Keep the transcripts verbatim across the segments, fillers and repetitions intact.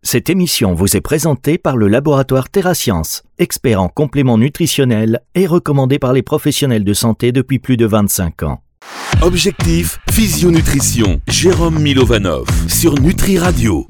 Cette émission vous est présentée par le laboratoire TerraScience, expert en compléments nutritionnels et recommandé par les professionnels de santé depuis plus de vingt-cinq ans. Objectif Physionutrition, Jérôme Milovanov sur Nutri Radio.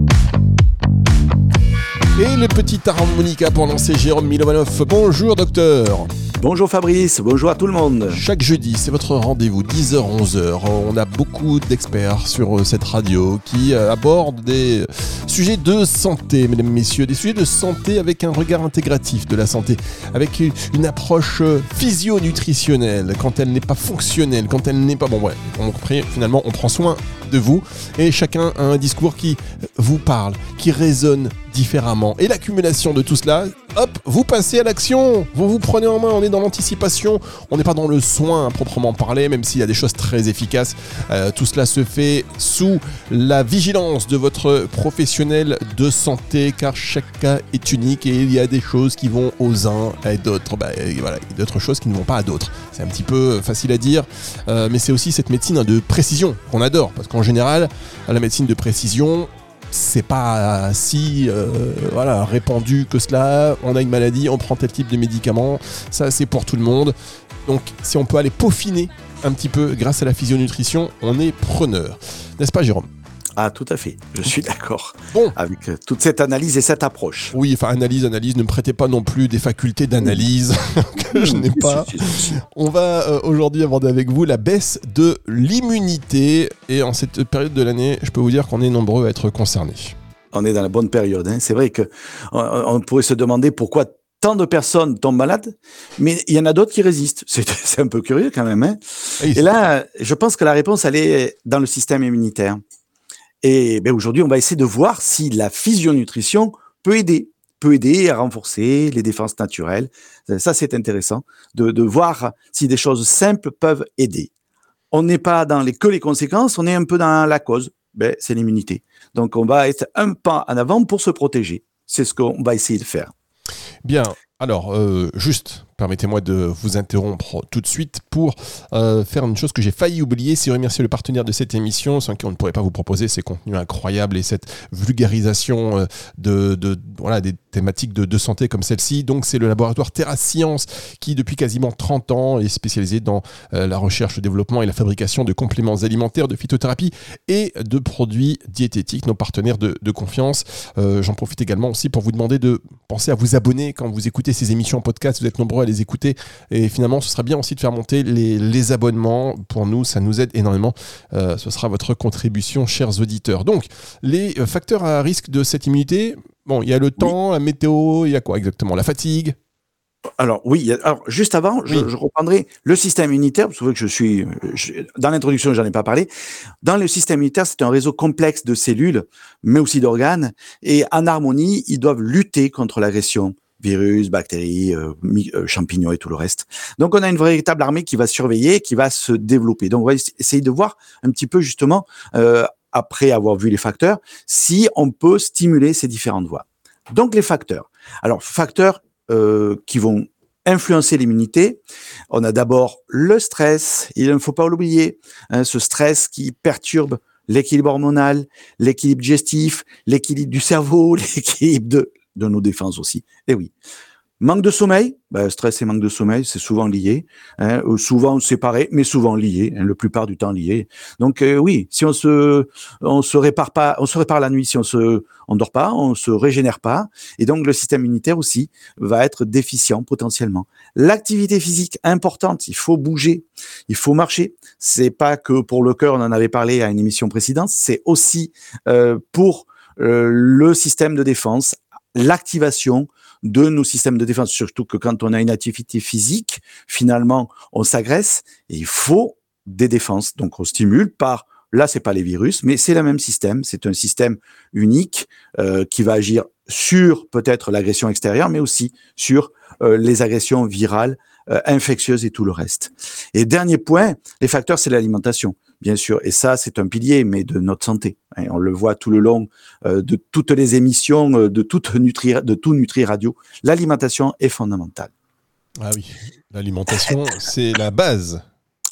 Et le petit harmonica pour lancer Jérôme Milovanov. Bonjour docteur. Bonjour Fabrice, bonjour à tout le monde. Chaque jeudi, c'est votre rendez-vous, dix heures onze heures. On a beaucoup d'experts sur cette radio qui abordent des sujets de santé, mesdames et messieurs. Des sujets de santé avec un regard intégratif de la santé, avec une approche physio-nutritionnelle, quand elle n'est pas fonctionnelle, quand elle n'est pas... Bon, ouais, on, finalement, on prend soin de vous et chacun a un discours qui vous parle, qui résonne différemment. Et l'accumulation de tout cela, hop, vous passez à l'action, vous vous prenez en main, on est dans l'anticipation, on n'est pas dans le soin à proprement parler, même s'il y a des choses très efficaces. Euh, tout cela se fait sous la vigilance de votre professionnel de santé, car chaque cas est unique et il y a des choses qui vont aux uns et d'autres, bah, et voilà, et d'autres choses qui ne vont pas à d'autres. C'est un petit peu facile à dire, euh, mais c'est aussi cette médecine de précision qu'on adore, parce qu'en général, la médecine de précision, c'est pas si euh, voilà, répandu que cela. On a une maladie, on prend tel type de médicament, ça c'est pour tout le monde. Donc si on peut aller peaufiner un petit peu grâce à la physionutrition, on est preneur. N'est-ce pas Jérôme ? Ah, tout à fait, je suis d'accord bon. avec euh, toute cette analyse et cette approche. Oui, enfin analyse, analyse, ne me prêtez pas non plus des facultés d'analyse que je n'ai pas. On va euh, aujourd'hui aborder avec vous la baisse de l'immunité et en cette période de l'année, je peux vous dire qu'on est nombreux à être concernés. On est dans la bonne période, hein. C'est vrai qu'on on pourrait se demander pourquoi tant de personnes tombent malades, mais il y en a d'autres qui résistent. C'est, c'est un peu curieux quand même, hein. Oui, et là, je pense que la réponse, elle est dans le système immunitaire. Et ben aujourd'hui, on va essayer de voir si la physionutrition peut aider, peut aider à renforcer les défenses naturelles. Ça, c'est intéressant de, de voir si des choses simples peuvent aider. On n'est pas dans les, que les conséquences, on est un peu dans la cause. Ben, c'est l'immunité. Donc, on va être un pas en avant pour se protéger. C'est ce qu'on va essayer de faire. Bien. Alors, euh, juste, permettez-moi de vous interrompre tout de suite pour euh, faire une chose que j'ai failli oublier, c'est remercier le partenaire de cette émission, sans qui on ne pourrait pas vous proposer ces contenus incroyables et cette vulgarisation de, de voilà, des thématiques de, de santé comme celle-ci. Donc, c'est le laboratoire TerraScience qui, depuis quasiment trente ans, est spécialisé dans euh, la recherche, le développement et la fabrication de compléments alimentaires, de phytothérapie et de produits diététiques, nos partenaires de, de confiance. Euh, j'en profite également aussi pour vous demander de penser à vous abonner quand vous écoutez ces émissions en podcast, vous êtes nombreux à les écouter et finalement ce sera bien aussi de faire monter les, les abonnements. Pour nous, ça nous aide énormément. Euh, ce sera votre contribution, chers auditeurs. Donc, les facteurs à risque de cette immunité, bon, il y a le temps, oui. La météo, il y a quoi exactement ? La fatigue ? Alors oui, alors juste avant, je, oui. je reprendrai le système immunitaire, parce que je suis, je, dans l'introduction, j'en ai pas parlé. Dans le système immunitaire, c'est un réseau complexe de cellules, mais aussi d'organes, et en harmonie, ils doivent lutter contre l'agression. Virus, bactéries, euh, euh, champignons et tout le reste. Donc, on a une véritable armée qui va surveiller, qui va se développer. Donc, on va essayer de voir un petit peu justement, euh, après avoir vu les facteurs, si on peut stimuler ces différentes voies. Donc, les facteurs. Alors, facteurs euh, qui vont influencer l'immunité. On a d'abord le stress. Il ne faut pas l'oublier. Hein, ce stress qui perturbe l'équilibre hormonal, l'équilibre digestif, l'équilibre du cerveau, l'équilibre de de nos défenses aussi. Et oui. Manque de sommeil, ben, stress et manque de sommeil, c'est souvent lié, hein, souvent séparé, mais souvent lié, hein, la plupart du temps lié. Donc euh, oui, si on se, on se répare pas, on se répare la nuit, si on se, on dort pas, on se régénère pas, et donc le système immunitaire aussi va être déficient potentiellement. L'activité physique importante, il faut bouger, il faut marcher. C'est pas que pour le cœur, on en avait parlé à une émission précédente, c'est aussi euh, pour euh, le système de défense. L'activation de nos systèmes de défense, surtout que quand on a une activité physique, finalement, on s'agresse et il faut des défenses. Donc, on stimule par, là, c'est pas les virus, mais c'est le même système. C'est un système unique euh, qui va agir sur peut-être l'agression extérieure, mais aussi sur euh, les agressions virales, euh, infectieuses et tout le reste. Et dernier point, les facteurs, c'est l'alimentation. Bien sûr, et ça, c'est un pilier, mais de notre santé. Et on le voit tout le long euh, de toutes les émissions, euh, de, toute Nutri, de tout Nutri Radio. L'alimentation est fondamentale. Ah oui, l'alimentation, c'est la base.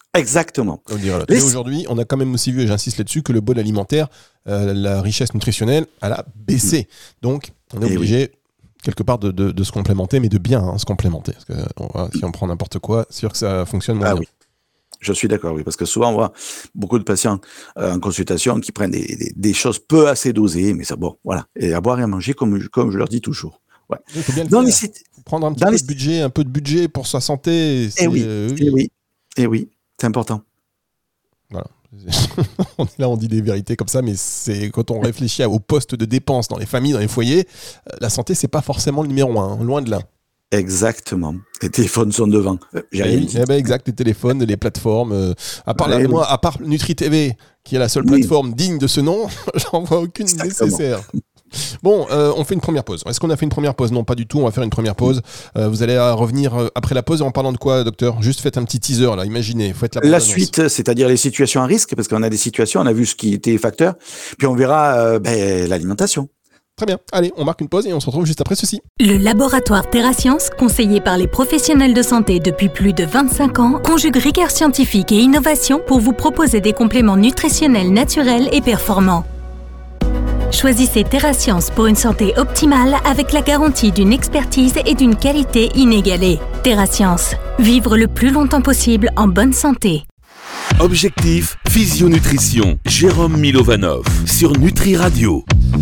Exactement. On dirait. Les... Aujourd'hui, on a quand même aussi vu, et j'insiste là-dessus, que le bol alimentaire, euh, la richesse nutritionnelle, elle a baissé. Mmh. Donc, on est et obligé, oui. quelque part, de, de, de se complémenter, mais de bien hein, se complémenter. Parce que on va, si on prend n'importe quoi, c'est sûr que ça fonctionne moins ah, bien. Oui. Je suis d'accord, oui, parce que souvent on voit beaucoup de patients euh, en consultation qui prennent des, des, des choses peu assez dosées, mais ça, bon, voilà, et à boire et à manger, comme, comme je leur dis toujours. Ouais. Il faut bien le dans les sites, prendre un petit peu les... de budget, un peu de budget pour sa santé. Et oui, euh, oui. Et oui, et oui, c'est important. Voilà. Là, on dit des vérités comme ça, mais c'est quand on réfléchit au poste de dépenses dans les familles, dans les foyers, la santé, c'est pas forcément le numéro un, loin de là. Exactement. Les téléphones sont devant. Euh, j'ai rien dit. Eh ben exact, les téléphones, les plateformes. Euh, à part ouais, là, oui. moi, à part Nutri T V, qui est la seule plateforme oui. digne de ce nom, j'en vois aucune Exactement. nécessaire. Bon, euh, on fait une première pause. Est-ce qu'on a fait une première pause ? Non, pas du tout. On va faire une première pause. Euh, vous allez euh, revenir euh, après la pause en parlant de quoi, docteur ? Juste faites un petit teaser là. Imaginez. Faites la. La suite, c'est-à-dire les situations à risque, parce qu'on a des situations. On a vu ce qui était facteur. Puis on verra euh, ben, l'alimentation. Très bien. Allez, on marque une pause et on se retrouve juste après ceci. Le laboratoire TerraScience, conseillé par les professionnels de santé depuis plus de vingt-cinq ans, conjugue rigueur scientifique et innovation pour vous proposer des compléments nutritionnels naturels et performants. Choisissez TerraScience pour une santé optimale avec la garantie d'une expertise et d'une qualité inégalée. TerraScience, vivre le plus longtemps possible en bonne santé. Objectif Physionutrition, Jérôme Milovanov sur Nutri Radio.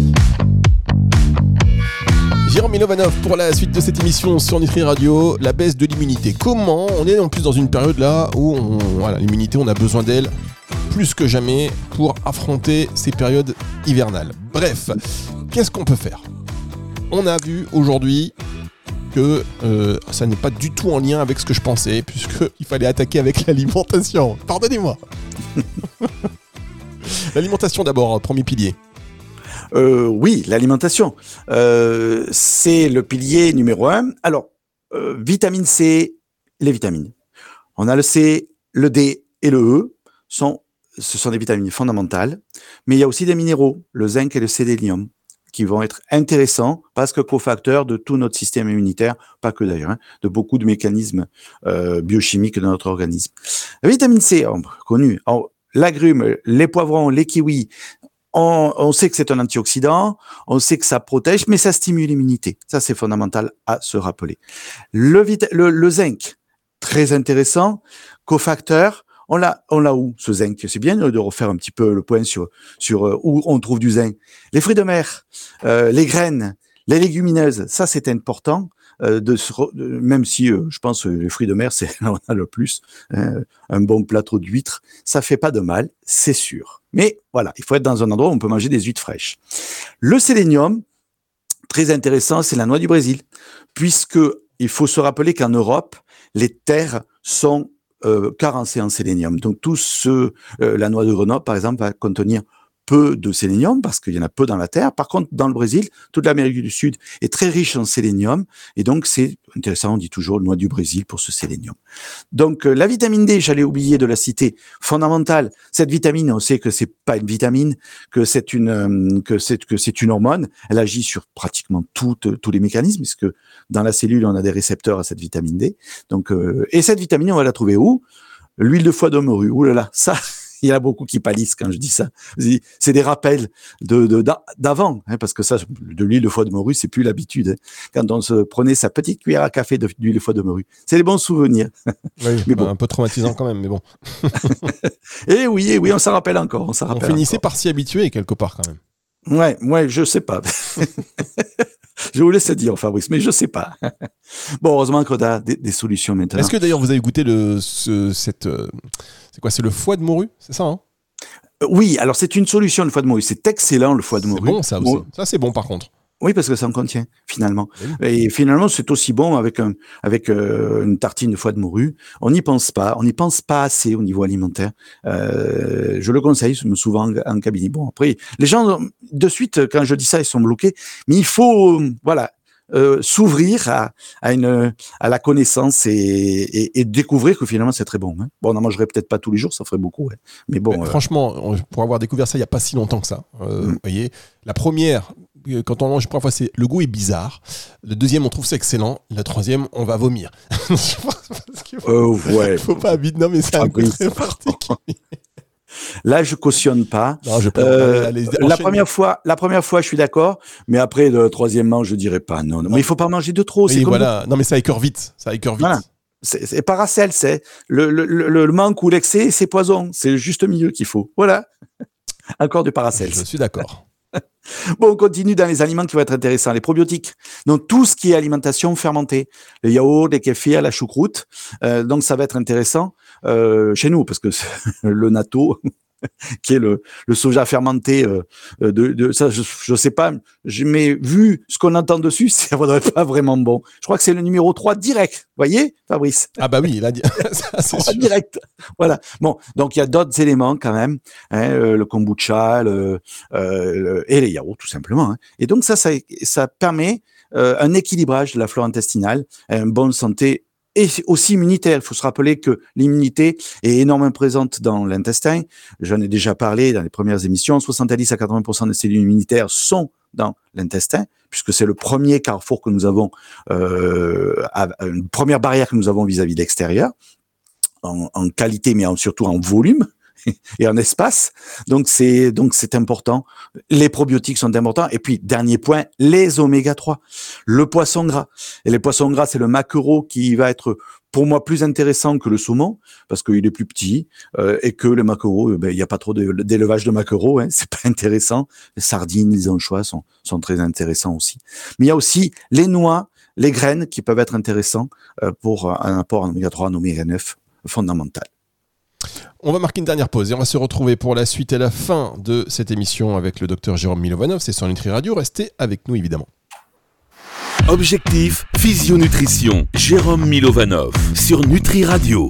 Jérôme Milovanov pour la suite de cette émission sur Nutri Radio, la baisse de l'immunité. Comment ? On est en plus dans une période là où on, voilà, l'immunité, on a besoin d'elle plus que jamais pour affronter ces périodes hivernales. Bref, qu'est-ce qu'on peut faire ? On a vu aujourd'hui que euh, ça n'est pas du tout en lien avec ce que je pensais, puisqu'il fallait attaquer avec l'alimentation. Pardonnez-moi. L'alimentation d'abord, premier pilier. Euh, oui, l'alimentation. Euh, c'est le pilier numéro un. Alors, euh, vitamine C, les vitamines. On a le C, le D et le E. Sont, ce sont des vitamines fondamentales. Mais il y a aussi des minéraux, le zinc et le sélénium, qui vont être intéressants parce que cofacteurs de tout notre système immunitaire, pas que d'ailleurs, hein, de beaucoup de mécanismes euh, biochimiques de notre organisme. La vitamine C, on, connue. Alors, l'agrume, les poivrons, les kiwis, On, on sait que c'est un antioxydant, on sait que ça protège, mais ça stimule l'immunité. Ça, c'est fondamental à se rappeler. Le, vita- le, le zinc, très intéressant, cofacteur. On l'a, on l'a où, ce zinc ? C'est bien de refaire un petit peu le point sur, sur euh, où on trouve du zinc. Les fruits de mer, euh, les graines, les légumineuses, ça, c'est important. Euh, de, de, même si euh, je pense que les fruits de mer, c'est là où on a le plus. Hein, un bon plateau d'huîtres, ça fait pas de mal, c'est sûr. Mais voilà, il faut être dans un endroit où on peut manger des huîtres fraîches. Le sélénium, très intéressant, c'est la noix du Brésil, puisque il faut se rappeler qu'en Europe, les terres sont euh, carencées en sélénium. Donc tout ce, euh, la noix de Grenoble, par exemple, va contenir peu de sélénium parce qu'il y en a peu dans la terre. Par contre, dans le Brésil, toute l'Amérique du Sud est très riche en sélénium et donc c'est intéressant, on dit toujours noix du Brésil pour ce sélénium. Donc euh, la vitamine D, j'allais oublier de la citer, fondamentale. Cette vitamine, on sait que c'est pas une vitamine, que c'est une euh, que c'est que c'est une hormone. Elle agit sur pratiquement toutes tous les mécanismes puisque dans la cellule, on a des récepteurs à cette vitamine D. Donc euh, et cette vitamine, on va la trouver où ? L'huile de foie de morue. Ouh là là, ça il y en a beaucoup qui pâlissent quand je dis ça. C'est des rappels de, de, d'avant, hein, parce que ça, de l'huile de foie de morue, c'est plus l'habitude. Hein. Quand on se prenait sa petite cuillère à café de, d'huile de foie de morue, c'est des bons souvenirs. Oui, mais bon. Un peu traumatisant quand même, mais bon. Et oui, et oui, on s'en rappelle encore. On, s'en rappelle on finissait encore. par s'y habituer quelque part quand même. Ouais, ouais, je sais pas. Je vous laisse dire, Fabrice, mais je sais pas. Bon, heureusement qu'on a des, des solutions maintenant. Est-ce que d'ailleurs vous avez goûté le, ce, cette, euh, c'est quoi, c'est le foie de morue, c'est ça hein Oui, alors c'est une solution le foie de morue. C'est excellent le foie de morue. C'est bon ça aussi. Bon. Ça c'est bon par contre. Oui, parce que ça en contient finalement. Oui. Et finalement, c'est aussi bon avec un avec euh, une tartine de foie de morue. On n'y pense pas, on n'y pense pas assez au niveau alimentaire. Euh, je le conseille souvent en, en cabinet. Bon, après, les gens de suite quand je dis ça, ils sont bloqués. Mais il faut, euh, voilà, euh, s'ouvrir à à une à la connaissance et, et, et découvrir que finalement c'est très bon. Hein. Bon, on n'en mangerait peut-être pas tous les jours, ça ferait beaucoup. Hein. Mais bon, mais euh... franchement, pour avoir découvert ça il y a pas si longtemps que ça, euh, mm. vous voyez, la première. Quand on mange la première fois, c'est le goût est bizarre. Le deuxième, on trouve ça excellent. Le troisième, on va vomir. Parce que Euh, ouais. Faut pas habiter. Non, mais c'est un Fabrice. très particulier. Là, je cautionne pas. Non, je peux Euh, aller- la enchaîne. première fois, la première fois, je suis d'accord, mais après, le troisièmement, je dirais pas non. non. Mais il faut pas manger de trop. c'est Oui, comme voilà. Non, mais ça écœure vite. Ça écœure vite. Voilà. C'est, c'est Paracel, c'est le, le, le, le manque ou l'excès, c'est poison. C'est le juste milieu qu'il faut. Voilà. Encore du Paracel. Je suis d'accord. Bon, on continue dans les aliments qui vont être intéressants. Les probiotiques. Donc, tout ce qui est alimentation fermentée. Le yaourt, les kéfirs, la choucroute. Euh, donc, ça va être intéressant euh, chez nous parce que le natto, qui est le, le soja fermenté, euh, de, de ça, je, je sais pas, je- mais vu ce qu'on entend dessus, ça ne pas vraiment bon. Je crois que c'est le numéro trois direct. Voyez, Fabrice? Ah bah oui, il a dit. Ça, c'est sûr. Direct. Voilà. Bon, donc il y a d'autres éléments quand même, hein, euh, le kombucha, le, euh, le- et les yaourts tout simplement. Hein. Et donc ça, ça, ça permet euh, un équilibrage de la flore intestinale, une bonne santé et aussi immunitaire. Il faut se rappeler que l'immunité est énormément présente dans l'intestin. J'en ai déjà parlé dans les premières émissions. soixante-dix à quatre-vingts pour cent des cellules immunitaires sont dans l'intestin, puisque c'est le premier carrefour que nous avons, euh, à- une première barrière que nous avons vis-à-vis de l'extérieur, en, en qualité, mais en, surtout en volume et en espace. Donc c'est donc c'est important. Les probiotiques sont importants. Et puis dernier point, les oméga trois, le poisson gras. Et les poissons gras, c'est le maquereau qui va être pour moi plus intéressant que le saumon parce qu'il est plus petit euh, et que le maquereau, euh, ben il y a pas trop de- d'élevage de maquereau, hein, c'est pas intéressant. Les sardines, les anchois sont sont très intéressants aussi. Mais il y a aussi les noix, les graines qui peuvent être intéressants euh, pour un apport en oméga trois, en oméga neuf fondamental. On va marquer une dernière pause et on va se retrouver pour la suite et la fin de cette émission avec le docteur Jérôme Milovanov. C'est sur Nutri Radio. Restez avec nous évidemment. Objectif Physionutrition, Jérôme Milovanov sur Nutri Radio.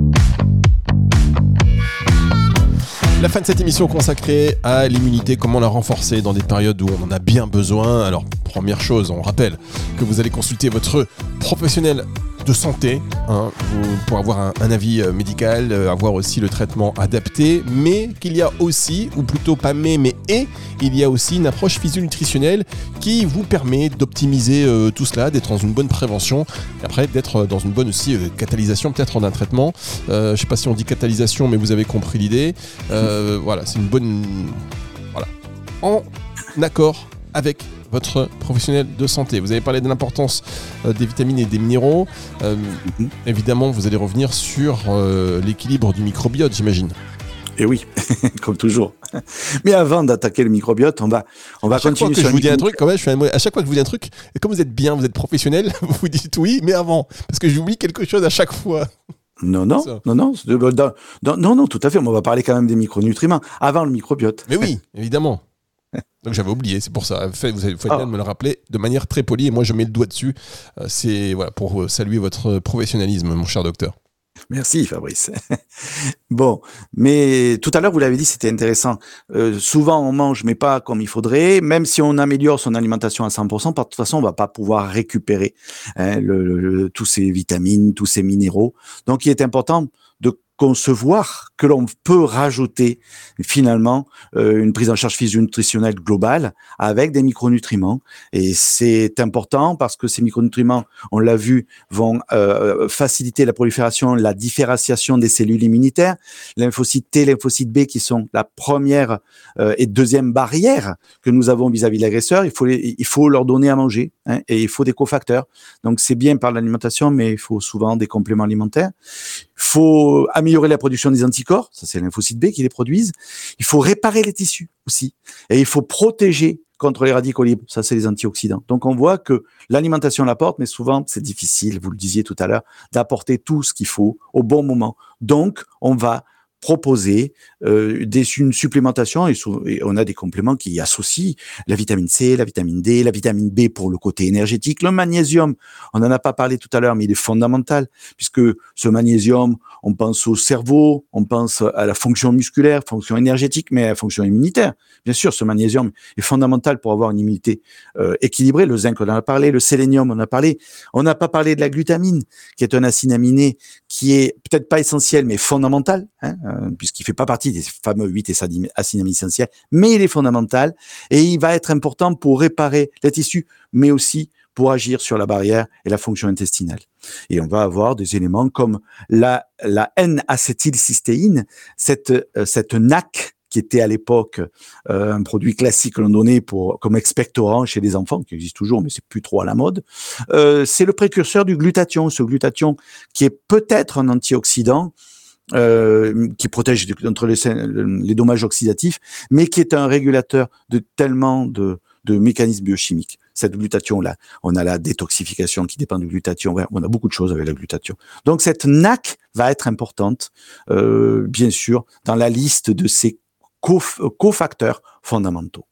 La fin de cette émission consacrée à l'immunité, comment la renforcer dans des périodes où on en a bien besoin. Alors, première chose, on rappelle que vous allez consulter votre professionnel de santé hein, vous- pour avoir un, un avis euh, médical, euh, avoir aussi le traitement adapté, mais qu'il y a aussi, ou plutôt pas mais, mais et, il y a aussi une approche physio-nutritionnelle qui vous permet d'optimiser euh, tout cela, d'être dans une bonne prévention, et après d'être dans une bonne aussi euh, catalysation peut-être d'un traitement. Euh, je ne sais pas si on dit catalysation, mais vous avez compris l'idée. Euh, voilà, c'est une bonne... Voilà. En accord avec votre professionnel de santé. Vous avez parlé de l'importance euh, des vitamines et des minéraux. Euh, Mhm. Évidemment, vous allez revenir sur euh, l'équilibre du microbiote, j'imagine. Et oui, comme toujours. Mais avant d'attaquer le microbiote, on va, on va À chaque fois continuer que sur je vous dis un micro- truc, quand même, je fais un- à chaque fois que je vous dis un truc, et comme vous êtes bien, vous êtes professionnel, vous vous dites oui, mais avant, parce que j'oublie quelque chose à chaque fois. Non, non, Ça. non, non, c'est de- dans- dans- non, non, tout à fait. On va parler quand même des micronutriments avant le microbiote. Mais oui, évidemment. Donc j'avais oublié, c'est pour ça. Fait- Vous avez- faites Ah. bien de me le rappeler de manière très polie, et moi je mets le doigt dessus. Euh, C'est voilà, pour euh, saluer votre professionnalisme, mon cher docteur. Merci Fabrice. Bon, mais tout à l'heure vous l'avez dit, c'était intéressant. Euh, souvent on mange mais pas comme il faudrait. Même si on améliore son alimentation à cent pour cent, par toute façon on va pas pouvoir récupérer hein, le, le- le- tous ces vitamines, tous ces minéraux. Donc il est important de concevoir que l'on peut rajouter finalement euh, une prise en charge physio-nutritionnelle globale avec des micronutriments. Et c'est important parce que ces micronutriments, on l'a vu, vont euh, faciliter la prolifération, la différenciation des cellules immunitaires, lymphocytes T, lymphocytes B qui sont la première euh, et deuxième barrière que nous avons vis-à-vis de l'agresseur. Il faut, les, il faut leur donner à manger hein, et il faut des cofacteurs. Donc c'est bien par l'alimentation, mais il faut souvent des compléments alimentaires. Il faut améliorer la production des anticorps, ça c'est les lymphocytes B qui les produisent. Il faut réparer les tissus aussi. Et il faut protéger contre les radicaux libres, ça c'est les antioxydants. Donc on voit que l'alimentation l'apporte, mais souvent c'est difficile, vous le disiez tout à l'heure, d'apporter tout ce qu'il faut au bon moment. Donc on va proposer euh, des, une supplémentation et, sou- et on a des compléments qui associent la vitamine C, la vitamine D, la vitamine B pour le côté énergétique, le magnésium, on n'en a pas parlé tout à l'heure, mais il est fondamental puisque ce magnésium, on pense au cerveau, on pense à la fonction musculaire, fonction énergétique, mais à la fonction immunitaire. Bien sûr, ce magnésium est fondamental pour avoir une immunité euh, équilibrée. Le zinc, on en a parlé, le sélénium, on en a parlé. On n'a pas parlé de la glutamine, qui est un acide aminé qui est peut-être pas essentiel, mais fondamental, hein, euh, puisqu'il fait pas partie des fameux huit acides aminés essentiels, mais il est fondamental et il va être important pour réparer les tissus, mais aussi pour agir sur la barrière et la fonction intestinale. Et on va avoir des éléments comme la, la N-acétylcystéine, cette, euh, cette N A C qui était à l'époque euh, un produit classique que l'on donnait pour, comme expectorant chez les enfants, qui existe toujours, mais c'est plus trop à la mode. Euh, c'est le précurseur du glutathion, ce glutathion qui est peut-être un antioxydant, euh, qui protège contre les, les dommages oxydatifs, mais qui est un régulateur de tellement de, de mécanismes biochimiques. Cette glutathion-là, on a la détoxification qui dépend du glutathion, on a beaucoup de choses avec la glutathion. Donc cette N A C va être importante, euh, bien sûr, dans la liste de ces cofacteurs fondamentaux.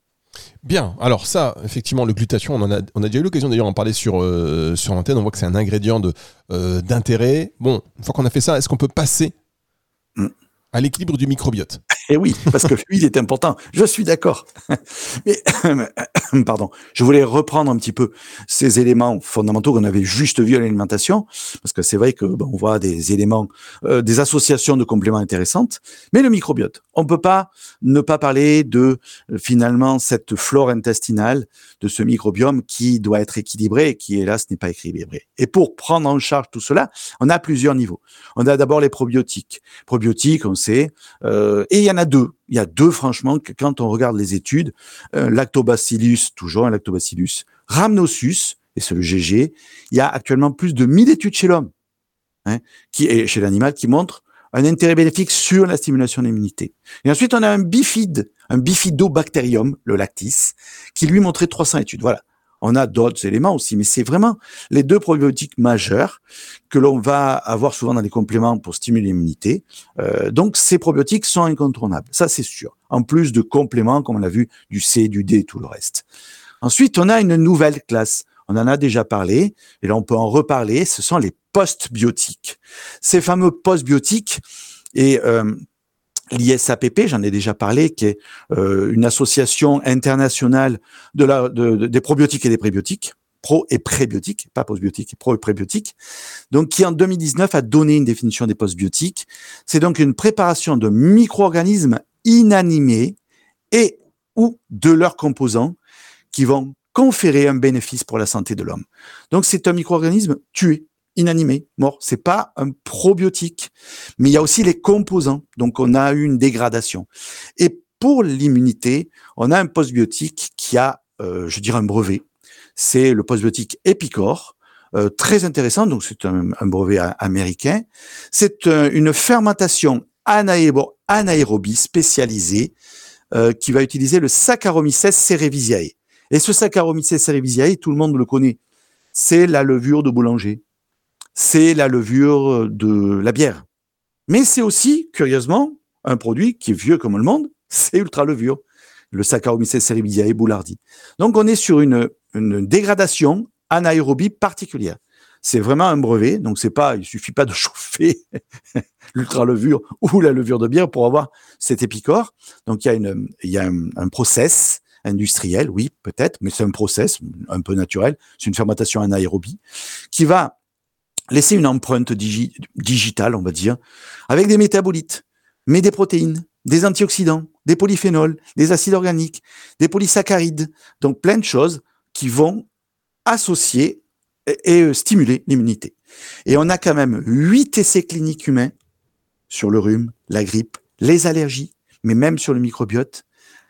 Bien, alors ça, effectivement, le glutathion, on, en a, on a déjà eu l'occasion d'ailleurs d'en parler sur, euh, sur l'antenne, on voit que c'est un ingrédient de, euh, d'intérêt. Bon, une fois qu'on a fait ça, est-ce qu'on peut passer mm. à l'équilibre du microbiote ? Eh oui, parce que lui, il est important. Je suis d'accord. Mais, pardon, je voulais reprendre un petit peu ces éléments fondamentaux qu'on avait juste vus à l'alimentation, parce que c'est vrai que bon, on voit des éléments, euh, des associations de compléments intéressantes. Mais le microbiote, on peut pas ne pas parler de euh, finalement cette flore intestinale, de ce microbiome qui doit être équilibré et qui hélas n'est pas équilibré. Et pour prendre en charge tout cela, on a plusieurs niveaux. On a d'abord les probiotiques. Probiotiques, on sait, euh, et il y en a deux. Il y a deux, franchement, que quand on regarde les études, euh, Lactobacillus, toujours un Lactobacillus, Rhamnosus, et c'est le G G, il y a actuellement plus de mille études chez l'homme, hein, qui, et chez l'animal, qui montrent un intérêt bénéfique sur la stimulation de l'immunité. Et ensuite, on a un bifide, un bifidobacterium, le lactis, qui lui montrait trois cents études. Voilà. On a d'autres éléments aussi, mais c'est vraiment les deux probiotiques majeurs que l'on va avoir souvent dans les compléments pour stimuler l'immunité. Euh, donc, ces probiotiques sont incontournables. Ça, c'est sûr. En plus de compléments, comme on l'a vu, du C, du D et tout le reste. Ensuite, on a une nouvelle classe. On en a déjà parlé, et là, on peut en reparler. Ce sont les postbiotiques. Ces fameux postbiotiques, et euh, l'I S A P P, j'en ai déjà parlé, qui est euh, une association internationale de la, de, de, des probiotiques et des prébiotiques, pro et prébiotiques, pas postbiotiques, pro et prébiotiques, donc qui en deux mille dix-neuf a donné une définition des postbiotiques. C'est donc une préparation de micro-organismes inanimés et ou de leurs composants qui vont conférer un bénéfice pour la santé de l'homme. Donc c'est un micro-organisme tué, inanimé, mort. C'est pas un probiotique, mais il y a aussi les composants. Donc, on a eu une dégradation. Et pour l'immunité, on a un postbiotique qui a, euh, je dirais, un brevet. C'est le postbiotique Epicor, euh, très intéressant. Donc, c'est un, un brevet a- américain. C'est euh, une fermentation anaéro- anaérobie spécialisée euh, qui va utiliser le Saccharomyces cerevisiae. Et ce Saccharomyces cerevisiae, tout le monde le connaît. C'est la levure de boulanger. C'est la levure de la bière. Mais c'est aussi, curieusement, un produit qui est vieux comme le monde, c'est ultra levure, le Saccharomyces cerevisiae boulardii. Donc on est sur une, une dégradation anaérobie particulière. C'est vraiment un brevet, donc c'est pas, il suffit pas de chauffer l'ultra levure ou la levure de bière pour avoir cet épicor. Donc il y a une, il y a un, un process industriel, oui peut-être, mais c'est un process un peu naturel. C'est une fermentation anaérobie qui va laisser une empreinte digi- digitale, on va dire, avec des métabolites, mais des protéines, des antioxydants, des polyphénols, des acides organiques, des polysaccharides, donc plein de choses qui vont associer et, et euh, stimuler l'immunité. Et on a quand même huit essais cliniques humains sur le rhume, la grippe, les allergies, mais même sur le microbiote,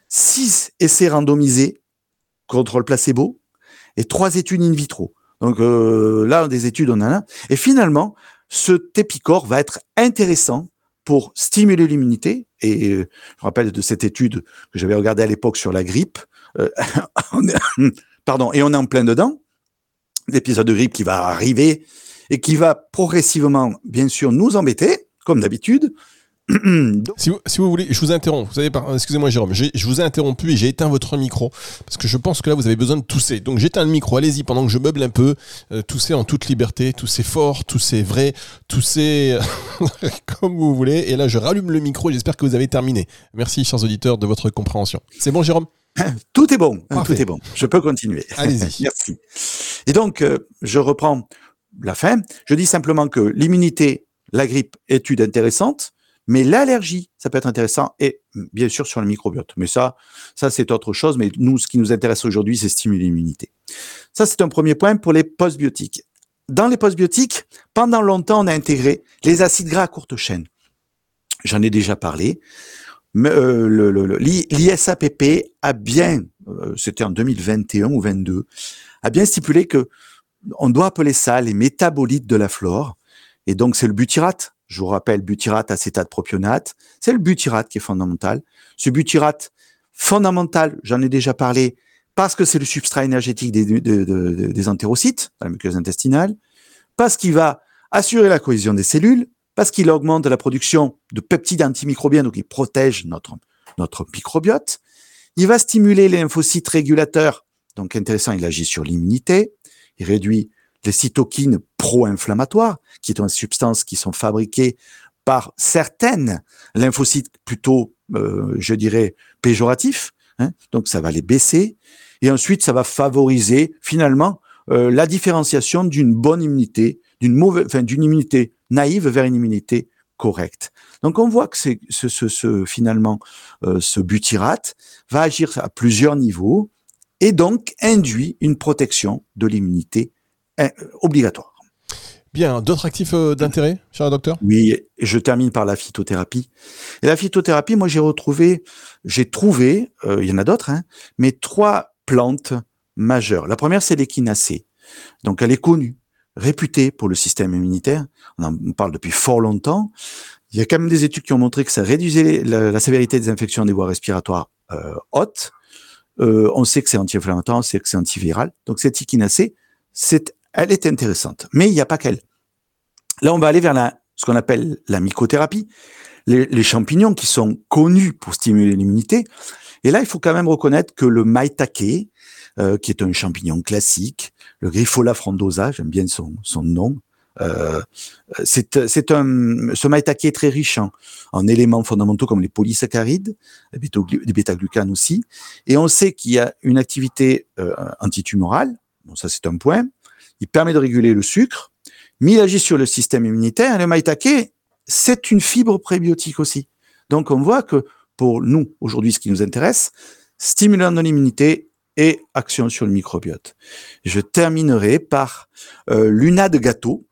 six essais randomisés contre le placebo et trois études in vitro. Donc euh, là, des études, on en a. Et finalement, ce Epicor va être intéressant pour stimuler l'immunité. Et euh, je me rappelle de cette étude que j'avais regardée à l'époque sur la grippe. Euh, on est, pardon, et on est en plein dedans. L'épisode de grippe qui va arriver et qui va progressivement, bien sûr, nous embêter, comme d'habitude. Si vous, si vous voulez, je vous interromps. Vous savez, par, excusez-moi Jérôme, j'ai, je vous ai interrompu et j'ai éteint votre micro parce que je pense que là vous avez besoin de tousser. Donc j'éteins le micro. Allez-y pendant que je meuble un peu. Euh, toussez en toute liberté, toussez fort, toussez vrai, toussez comme vous voulez. Et là je rallume le micro. Et j'espère que vous avez terminé. Merci chers auditeurs de votre compréhension. C'est bon Jérôme ? Tout est bon. Parfait. Tout est bon. Je peux continuer. Allez-y. Merci. Et donc euh, je reprends la fin. Je dis simplement que l'immunité, la grippe, étude intéressante. Mais l'allergie, ça peut être intéressant, et bien sûr sur le microbiote. Mais ça, ça c'est autre chose. Mais nous, ce qui nous intéresse aujourd'hui, c'est stimuler l'immunité. Ça, c'est un premier point pour les postbiotiques. Dans les postbiotiques, pendant longtemps, on a intégré les acides gras à courte chaîne. J'en ai déjà parlé. Mais, euh, le, le, le, l'I S A P P a bien, euh, c'était en deux mille vingt et un ou vingt-deux, a bien stipulé que on doit appeler ça les métabolites de la flore. Et donc, c'est le butyrate. Je vous rappelle, butyrate, acétate, propionate. C'est le butyrate qui est fondamental. Ce butyrate, fondamental, j'en ai déjà parlé, parce que c'est le substrat énergétique des, de, de, de, des entérocytes, dans la muqueuse intestinale, parce qu'il va assurer la cohésion des cellules, parce qu'il augmente la production de peptides antimicrobiens, donc il protège notre, notre microbiote. Il va stimuler les lymphocytes régulateurs, donc intéressant, il agit sur l'immunité, il réduit les cytokines pro-inflammatoires, qui sont des substances qui sont fabriquées par certaines lymphocytes plutôt, euh, je dirais, péjoratifs, hein, donc ça va les baisser, et ensuite ça va favoriser finalement euh, la différenciation d'une bonne immunité, d'une mauvaise, enfin d'une immunité naïve vers une immunité correcte. Donc on voit que c'est, ce, ce, ce, finalement euh, ce butyrate va agir à plusieurs niveaux et donc induit une protection de l'immunité euh, obligatoire. Bien, d'autres actifs euh, d'intérêt, cher docteur ? Oui, et je termine par la phytothérapie. Et la phytothérapie, moi j'ai retrouvé, j'ai trouvé, euh, il y en a d'autres, hein, mais trois plantes majeures. La première, c'est l'échinacée. Donc elle est connue, réputée pour le système immunitaire. On en parle depuis fort longtemps. Il y a quand même des études qui ont montré que ça réduisait la, la sévérité des infections des voies respiratoires euh, hautes. Euh, on sait que c'est anti-inflammatoire, on sait que c'est antiviral. Donc cette échinacée, c'est, elle est intéressante. Mais il n'y a pas qu'elle. Là, on va aller vers la, ce qu'on appelle la mycothérapie. Les, les champignons qui sont connus pour stimuler l'immunité. Et là, il faut quand même reconnaître que le maïtake, euh, qui est un champignon classique, le Grifola frondosa, j'aime bien son, son nom, euh, c'est, c'est un, ce maïtake est très riche en, en éléments fondamentaux comme les polysaccharides, les bêta-glucanes aussi. Et on sait qu'il y a une activité euh, antitumorale. Bon, ça, c'est un point. Il permet de réguler le sucre, mais il agit sur le système immunitaire. Et le maïtake, c'est une fibre prébiotique aussi. Donc, on voit que pour nous, aujourd'hui, ce qui nous intéresse, stimulant de l'immunité et action sur le microbiote. Je terminerai par euh, l'una de gâteau,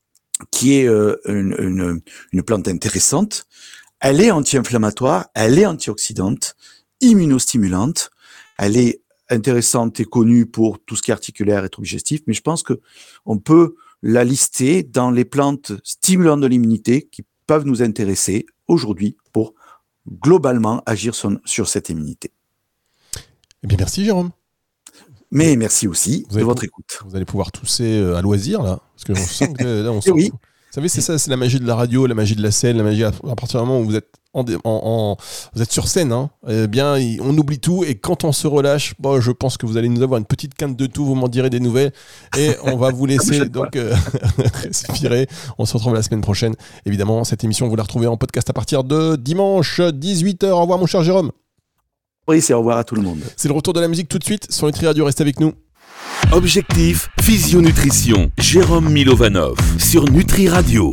qui est euh, une, une, une plante intéressante. Elle est anti-inflammatoire, elle est antioxydante, immunostimulante, elle est intéressante et connue pour tout ce qui est articulaire et troubles digestifs, mais je pense que on peut la lister dans les plantes stimulantes de l'immunité qui peuvent nous intéresser aujourd'hui pour globalement agir sur, sur cette immunité. Eh bien, merci Jérôme. Mais merci aussi de votre pou- écoute. Vous allez pouvoir tousser à loisir, là. Parce que on sent que là, on sent. Oui. Vous savez, c'est ça, c'est la magie de la radio, la magie de la scène, la magie à, à partir du moment où vous êtes, en, en, en, vous êtes sur scène, hein, eh bien, on oublie tout. Et quand on se relâche, bon, je pense que vous allez nous avoir une petite quinte de tout, vous m'en direz des nouvelles. Et on va vous laisser donc euh, respirer. On se retrouve la semaine prochaine. Évidemment, cette émission, vous la retrouvez en podcast à partir de dimanche, dix-huit heures. Au revoir, mon cher Jérôme. Oui, c'est au revoir à tout le monde. C'est le retour de la musique tout de suite sur Nutri Radio. Restez avec nous. Objectif Physionutrition, Jérôme Milovanov sur Nutri Radio.